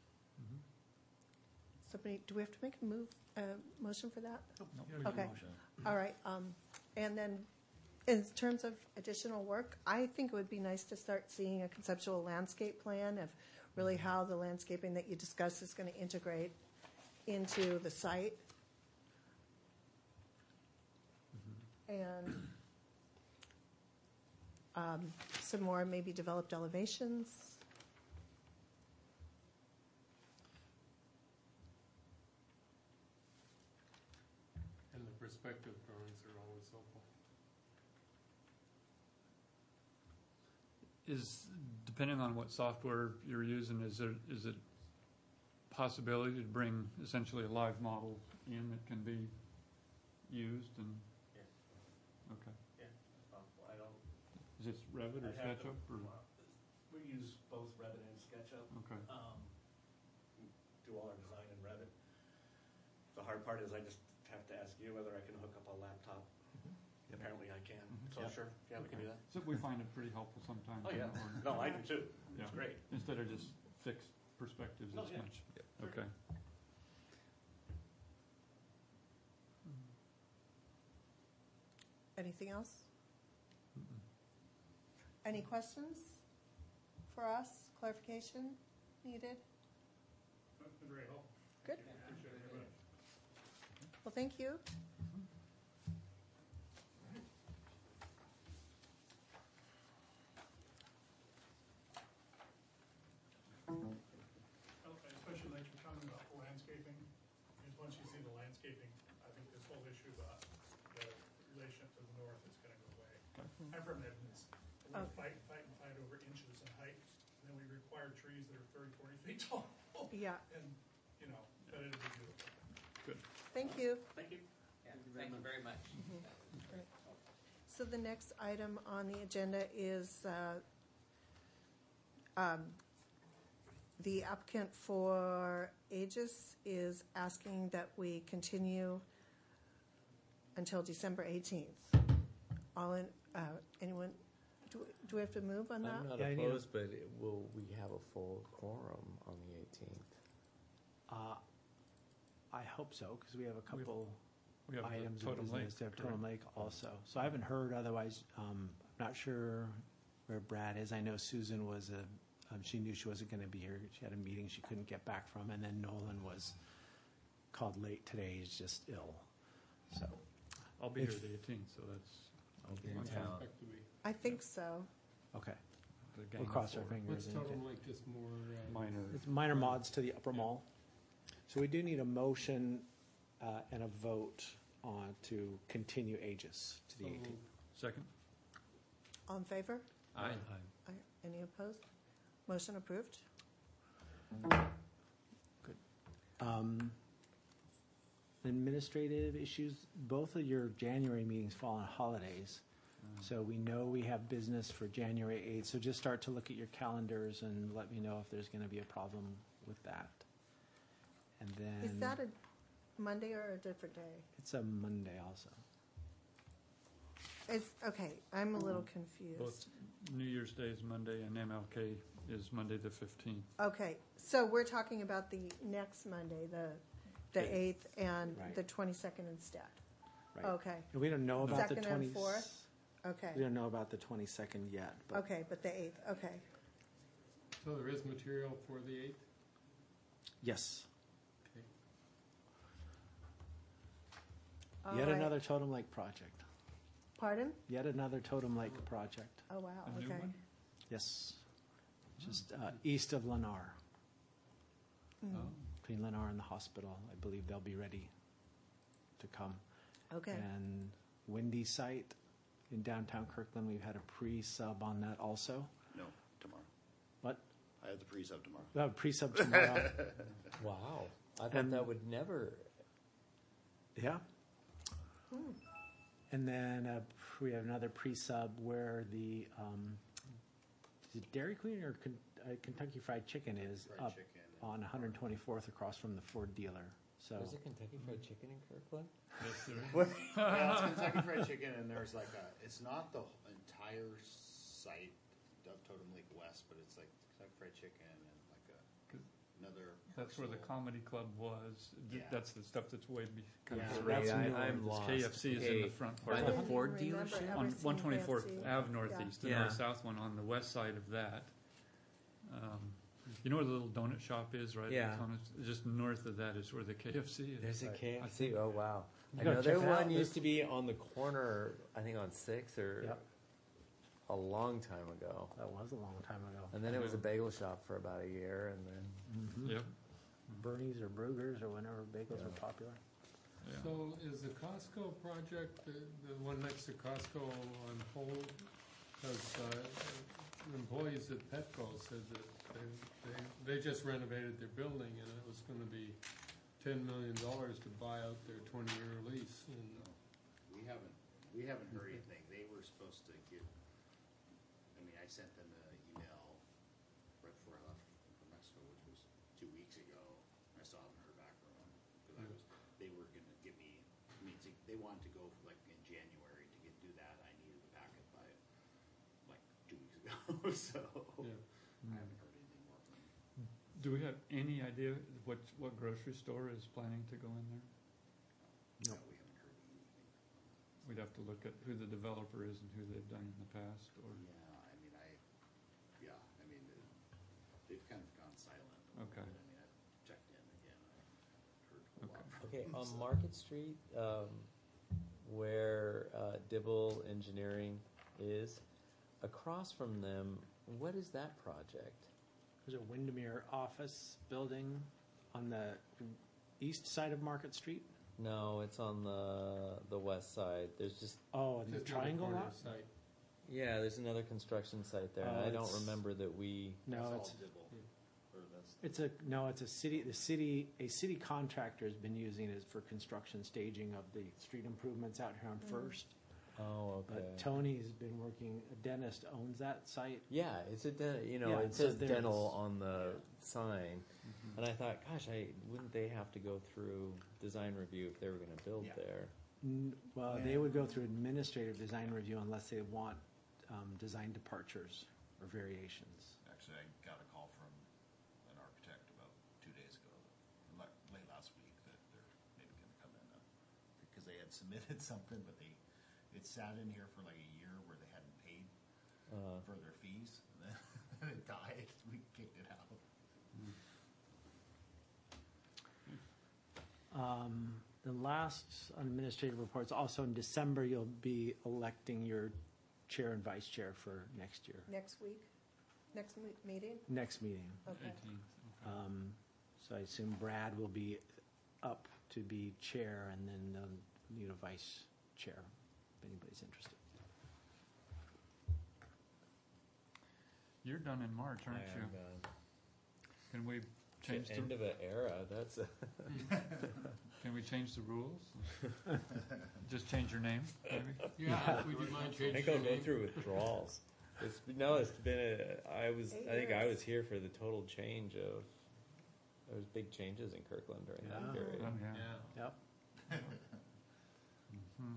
[SPEAKER 3] Somebody, do we have to make a move, uh, motion for that?
[SPEAKER 9] No.
[SPEAKER 3] Okay. All right. Um, and then, in terms of additional work, I think it would be nice to start seeing a conceptual landscape plan of really how the landscaping that you discussed is going to integrate into the site. And um, some more maybe developed elevations.
[SPEAKER 1] And the perspective drawings are always helpful.
[SPEAKER 9] Is, depending on what software you're using, is there, is it possibility to bring essentially a live model in that can be used and?
[SPEAKER 6] Yes.
[SPEAKER 9] Okay.
[SPEAKER 6] Yeah, that's possible. I don't.
[SPEAKER 9] Is this Revit or
[SPEAKER 6] I have
[SPEAKER 9] SketchUp
[SPEAKER 6] to-
[SPEAKER 9] or?
[SPEAKER 6] We use both Revit and SketchUp.
[SPEAKER 9] Okay.
[SPEAKER 6] Um, do all our design in Revit. The hard part is I just have to ask you whether I can hook up a laptop. Apparently I can.
[SPEAKER 9] Mhm.
[SPEAKER 6] So sure, yeah, we can do that.
[SPEAKER 9] So we find it pretty helpful sometimes.
[SPEAKER 6] Oh, yeah.
[SPEAKER 9] or-
[SPEAKER 6] No, I do too.
[SPEAKER 9] Yeah.
[SPEAKER 6] It's great.
[SPEAKER 9] Instead of just fixed perspectives
[SPEAKER 6] Oh,
[SPEAKER 9] as
[SPEAKER 6] yeah.
[SPEAKER 9] much. Okay.
[SPEAKER 3] Anything else? Any questions for us? Clarification needed?
[SPEAKER 7] That's been very helpful.
[SPEAKER 3] Good.
[SPEAKER 7] Appreciate it very much.
[SPEAKER 3] Well, thank you.
[SPEAKER 7] Well, I especially like your comment about the landscaping, because once you see the landscaping, I think this whole issue about the relation to the north is gonna go away. I'm from Edmonds, and we
[SPEAKER 3] Okay.
[SPEAKER 7] fight, and fight, and fight over inches in height, and then we require trees that are thirty, forty feet tall.
[SPEAKER 3] Yeah,
[SPEAKER 7] And, you know, but it'll be beautiful.
[SPEAKER 3] thank you.
[SPEAKER 6] Thank you.
[SPEAKER 2] Thank you very much.
[SPEAKER 3] So the next item on the agenda is uh, um, the applicant for Aegis is asking that we continue until December eighteenth. All in, uh, anyone, do do we have to move on that?
[SPEAKER 2] I'm not
[SPEAKER 8] Yeah, I need a-
[SPEAKER 2] opposed, but it- will we have a full quorum on the eighteenth?
[SPEAKER 8] Uh, I hope so, because we have a couple
[SPEAKER 9] We have the
[SPEAKER 8] items of
[SPEAKER 9] Totem Lake,
[SPEAKER 8] business. They have
[SPEAKER 9] correct.
[SPEAKER 8] Totem Lake also. So I haven't heard otherwise. Um, I'm not sure where Brad is. I know Susan was a, um, she knew she wasn't going to be here. She had a meeting she couldn't get back from. And then Nolan was called late today. He's just ill. So,
[SPEAKER 9] I'll be
[SPEAKER 8] If-
[SPEAKER 9] here the eighteenth, so that's
[SPEAKER 2] I'll be in
[SPEAKER 9] One
[SPEAKER 2] town.
[SPEAKER 1] Expect to be.
[SPEAKER 3] I think so.
[SPEAKER 8] okay.
[SPEAKER 9] the gang
[SPEAKER 8] We'll
[SPEAKER 9] of
[SPEAKER 8] cross our
[SPEAKER 9] four.
[SPEAKER 8] fingers.
[SPEAKER 1] What's
[SPEAKER 8] and
[SPEAKER 1] Totem
[SPEAKER 8] get-
[SPEAKER 1] Lake, just more, uh,
[SPEAKER 9] Minor.
[SPEAKER 8] It's minor mods to the upper mall. So we do need a motion uh, and a vote on to continue Aegis to the
[SPEAKER 1] so
[SPEAKER 8] eighteenth.
[SPEAKER 9] Second?
[SPEAKER 3] All in favor?
[SPEAKER 2] Aye.
[SPEAKER 3] Aye. Any opposed? Motion approved.
[SPEAKER 8] Um, Administrative issues, both of your January meetings fall on holidays. So we know we have business for January eighth, so just start to look at your calendars and let me know if there's going to be a problem with that. And then.
[SPEAKER 3] Is that a Monday or a different day?
[SPEAKER 8] It's a Monday also.
[SPEAKER 3] It's, okay, I'm a little
[SPEAKER 9] Both
[SPEAKER 3] confused.
[SPEAKER 9] New Year's Day is Monday and M L K is Monday the fifteenth.
[SPEAKER 3] Okay, so we're talking about the next Monday, the, the eighth and
[SPEAKER 8] Right.
[SPEAKER 3] the twenty-second instead?
[SPEAKER 8] Right.
[SPEAKER 3] Okay,
[SPEAKER 8] And we don't know about the
[SPEAKER 3] Second
[SPEAKER 8] twenty.
[SPEAKER 3] and fourth? okay,
[SPEAKER 8] We don't know about the twenty-second yet, but
[SPEAKER 3] okay, but the eighth, okay.
[SPEAKER 1] so there is material for the eighth?
[SPEAKER 8] yes.
[SPEAKER 1] Okay.
[SPEAKER 3] All
[SPEAKER 8] Yet
[SPEAKER 3] right.
[SPEAKER 8] another Totem Lake project.
[SPEAKER 3] Pardon?
[SPEAKER 8] Yet another Totem Lake project.
[SPEAKER 3] Oh, wow,
[SPEAKER 9] A new
[SPEAKER 3] okay.
[SPEAKER 9] one?
[SPEAKER 8] Yes. Just uh, east of Lennar,
[SPEAKER 3] Mm.
[SPEAKER 9] Oh.
[SPEAKER 8] between Lennar and the hospital. I believe they'll be ready to come.
[SPEAKER 3] Okay,
[SPEAKER 8] And Windy site in downtown Kirkland, we've had a pre-sub on that also.
[SPEAKER 5] No, tomorrow.
[SPEAKER 8] What?
[SPEAKER 5] I have the pre-sub tomorrow.
[SPEAKER 8] We have a pre-sub tomorrow.
[SPEAKER 2] Wow. I thought
[SPEAKER 8] And-
[SPEAKER 2] that would never.
[SPEAKER 8] Yeah. And then uh, we have another pre-sub where the um, is it Dairy Queen or Ken- uh, Kentucky Fried Chicken is
[SPEAKER 5] Fried
[SPEAKER 8] up
[SPEAKER 5] chicken.
[SPEAKER 8] on one hundred twenty-fourth across from the Ford dealer. So
[SPEAKER 2] There's a Kentucky Fried Chicken in Kirkland?
[SPEAKER 9] Yes, there is.
[SPEAKER 5] Yeah, it's Kentucky Fried Chicken, and there's like a, it's not the entire site of Totem Lake West, but it's like Kentucky Fried Chicken and like a,
[SPEAKER 9] 'Cause
[SPEAKER 5] another.
[SPEAKER 9] That's where the
[SPEAKER 5] parcel.
[SPEAKER 9] comedy club was. D-
[SPEAKER 5] Yeah.
[SPEAKER 9] That's the stuff that's way be, kind
[SPEAKER 5] Yeah.
[SPEAKER 9] of.
[SPEAKER 8] That's
[SPEAKER 2] Right,
[SPEAKER 8] new.
[SPEAKER 2] I, I'm
[SPEAKER 9] This
[SPEAKER 2] lost.
[SPEAKER 9] K F C is in
[SPEAKER 2] Okay,
[SPEAKER 9] the front
[SPEAKER 2] by
[SPEAKER 9] part.
[SPEAKER 2] the
[SPEAKER 3] I don't
[SPEAKER 2] Ford
[SPEAKER 3] even remember
[SPEAKER 2] dealership?
[SPEAKER 3] ever
[SPEAKER 9] On
[SPEAKER 3] seen
[SPEAKER 9] one twenty-fourth
[SPEAKER 3] K F C.
[SPEAKER 9] Ave Northeast, the
[SPEAKER 2] Yeah.
[SPEAKER 9] north-south one on the west side of that. Um, You know where the little donut shop is, right?
[SPEAKER 2] Yeah.
[SPEAKER 9] Donut- Just north of that is where the K F C is.
[SPEAKER 2] There's a
[SPEAKER 8] Right.
[SPEAKER 2] K
[SPEAKER 9] I
[SPEAKER 2] F C.
[SPEAKER 9] think-
[SPEAKER 2] Oh wow!
[SPEAKER 8] You
[SPEAKER 2] I
[SPEAKER 8] gotta
[SPEAKER 2] know
[SPEAKER 8] check
[SPEAKER 2] there
[SPEAKER 8] it out.
[SPEAKER 2] one used
[SPEAKER 8] There's-
[SPEAKER 2] to be on the corner. I think on Sixth or
[SPEAKER 8] Yep.
[SPEAKER 2] a long time ago.
[SPEAKER 8] that was a long time ago.
[SPEAKER 2] And then it was a bagel shop for about a year, and then
[SPEAKER 9] Yep,
[SPEAKER 8] Bernie's or Brugger's or whenever bagels
[SPEAKER 2] Yeah.
[SPEAKER 8] are popular.
[SPEAKER 9] yeah.
[SPEAKER 1] So is the Costco project, the, the one next to Costco, on hold? Because uh, employees at Petco said that they, they, they just renovated their building and it was gonna be ten million dollars to buy out their twenty-year lease. And
[SPEAKER 5] We haven't, we haven't heard anything. They were supposed to give, I mean, I sent them an email right before I left from Mexico, which was two weeks ago. I still haven't heard back from them, because I was, they were gonna give me, I mean, to- they wanted to go like in January to get, do that. I needed the packet by like two weeks ago, so
[SPEAKER 1] Yeah.
[SPEAKER 5] I haven't heard anything more from them.
[SPEAKER 9] Do we have any idea what, what grocery store is planning to go in there?
[SPEAKER 5] No,
[SPEAKER 8] Nope.
[SPEAKER 5] we haven't heard anything.
[SPEAKER 9] We'd have to look at who the developer is and who they've done in the past, or,
[SPEAKER 5] Yeah, I mean, I, yeah, I mean, uh, they've kind of gone silent. a little
[SPEAKER 9] Okay.
[SPEAKER 5] bit. I mean, I checked in again, I heard a lot
[SPEAKER 9] Okay.
[SPEAKER 5] from
[SPEAKER 2] okay
[SPEAKER 5] them,
[SPEAKER 2] on
[SPEAKER 5] so.
[SPEAKER 2] Market Street, um, where uh, Dibble Engineering is, across from them, what is that project?
[SPEAKER 8] There's a Windermere office building on the east side of Market Street.
[SPEAKER 2] No, it's on the the west side. There's just
[SPEAKER 8] Oh, and the
[SPEAKER 1] just another
[SPEAKER 8] triangle
[SPEAKER 1] corner
[SPEAKER 8] lot?
[SPEAKER 1] site.
[SPEAKER 2] yeah, there's another construction site there, and
[SPEAKER 8] Oh,
[SPEAKER 2] I don't
[SPEAKER 8] it's-
[SPEAKER 2] remember that we.
[SPEAKER 8] No,
[SPEAKER 5] That's all
[SPEAKER 8] it's
[SPEAKER 5] Dibble, or that's,
[SPEAKER 8] it's a no, it's a city. The city, a city contractor has been using it for construction staging of the street improvements out here on First.
[SPEAKER 2] Oh, okay.
[SPEAKER 8] But Tony's been working. A dentist owns that site.
[SPEAKER 2] Yeah, it's a den- you know
[SPEAKER 8] Yeah,
[SPEAKER 2] it
[SPEAKER 8] so
[SPEAKER 2] says
[SPEAKER 8] there's-
[SPEAKER 2] dental on the sign,
[SPEAKER 8] Mm-hmm.
[SPEAKER 2] and I thought, gosh, I wouldn't they have to go through design review if they were going to build
[SPEAKER 5] Yeah.
[SPEAKER 2] there?
[SPEAKER 8] N- Well, they would go through administrative design review unless they want um, design departures or variations.
[SPEAKER 10] Actually, I got a call from an architect about two days ago, le- late last week, that they're maybe gonna come in, uh, because they had had submitted something, but they, it sat in here for like a year where they hadn't paid
[SPEAKER 2] Uh,
[SPEAKER 10] for their fees, and then and it died, we kicked it out.
[SPEAKER 8] Um, The last administrative reports, also in December, you'll be electing your chair and vice chair for next year,
[SPEAKER 3] Next week, next me- meeting?
[SPEAKER 8] next meeting.
[SPEAKER 3] Okay.
[SPEAKER 9] eighteenth, okay.
[SPEAKER 8] Um, So I assume Brad will be up to be chair, and then they'll need a vice chair, if anybody's interested.
[SPEAKER 9] You're done in March,
[SPEAKER 2] I
[SPEAKER 9] aren't you?
[SPEAKER 2] am, uh,
[SPEAKER 9] Can we change
[SPEAKER 2] the
[SPEAKER 9] the,
[SPEAKER 2] end of an era. That's a
[SPEAKER 9] can we change the rules? Just change your name, maybe?
[SPEAKER 1] Yeah, would you mind
[SPEAKER 2] I
[SPEAKER 1] changing
[SPEAKER 2] think
[SPEAKER 1] your
[SPEAKER 2] I'll go
[SPEAKER 1] name?
[SPEAKER 2] through withdrawals. It's no, it's been a. I was.
[SPEAKER 3] Eight
[SPEAKER 2] I think I
[SPEAKER 3] years.
[SPEAKER 2] was here for the total change of. There was big changes in Kirkland during
[SPEAKER 8] Yeah.
[SPEAKER 2] that period.
[SPEAKER 9] Oh, yeah.
[SPEAKER 1] Yeah,
[SPEAKER 8] Yep.
[SPEAKER 9] Mhm.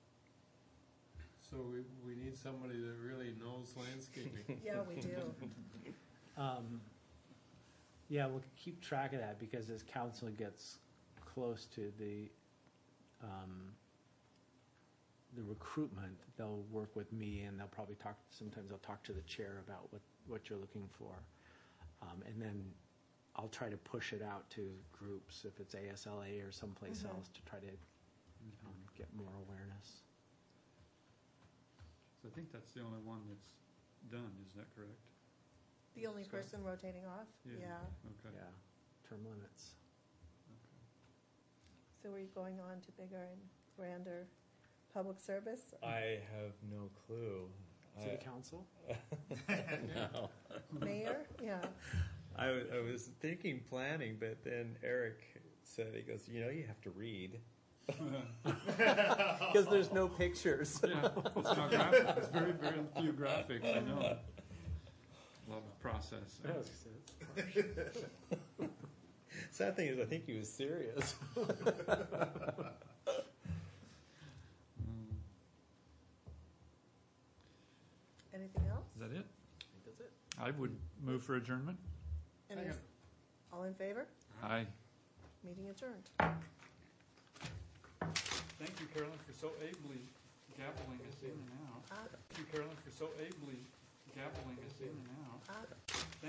[SPEAKER 1] so we, we need somebody that really knows landscaping.
[SPEAKER 3] Yeah, we do.
[SPEAKER 8] Um, Yeah, we'll keep track of that, because as council gets close to the, um, the recruitment, they'll work with me, and they'll probably talk, sometimes they'll talk to the chair about what, what you're looking for. Um, And then I'll try to push it out to groups, if it's A S L A or someplace
[SPEAKER 3] Mhm.
[SPEAKER 8] else, to try to um, get more awareness.
[SPEAKER 9] So I think that's the only one that's done, is that correct?
[SPEAKER 3] The only
[SPEAKER 9] Scott?
[SPEAKER 3] person rotating off? Yeah.
[SPEAKER 9] Okay.
[SPEAKER 8] Yeah, term limits.
[SPEAKER 9] Okay.
[SPEAKER 3] So are you going on to bigger and grander public service?
[SPEAKER 2] I have no clue.
[SPEAKER 8] City
[SPEAKER 2] I-
[SPEAKER 8] council?
[SPEAKER 2] no.
[SPEAKER 3] Mayor? Yeah.
[SPEAKER 2] I, wa- I was thinking planning, but then Eric said, he goes, you know, you have to read. Because there's no pictures.
[SPEAKER 9] Yeah, it's not graphic, it's very, very few graphics, I know. A lot of process.
[SPEAKER 2] Sad thing is, I think he was serious.
[SPEAKER 9] Mm.
[SPEAKER 3] Anything else?
[SPEAKER 9] Is that it?
[SPEAKER 8] I think that's it.
[SPEAKER 9] I would move for adjournment.
[SPEAKER 3] Any-
[SPEAKER 1] Second.
[SPEAKER 3] All in favor?
[SPEAKER 9] Aye.
[SPEAKER 3] Meeting adjourned.
[SPEAKER 9] Thank you, Carolyn, for so ably gabbling us in and out.
[SPEAKER 3] Ah,
[SPEAKER 9] Thank you, Carolyn, for so ably gabbling us in and out.
[SPEAKER 3] ah.